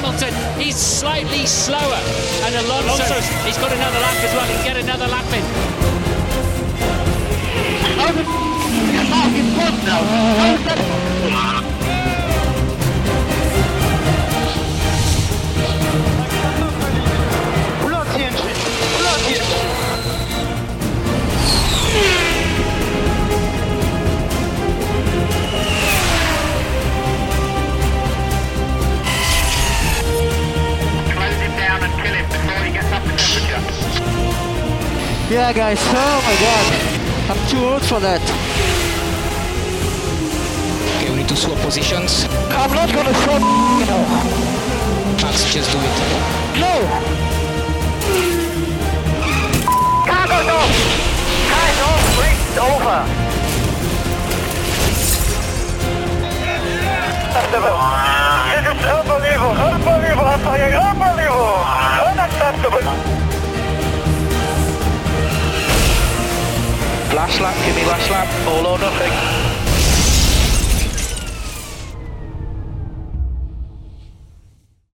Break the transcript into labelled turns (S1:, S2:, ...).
S1: Hamilton, he's slightly slower. And Alonso, he's got another lap as well. He can get another lap in.
S2: Yeah, guys. Oh my God, I'm too old for that.
S3: Okay, we need to swap positions.
S2: I'm not gonna swap. No.
S3: Max, just do it.
S2: No.
S4: Cargo dog! Guys, all freaks over! This is unbelievable! Unbelievable! I'm telling you, unbelievable! Unacceptable!
S5: Last lap, give me last lap, all or nothing.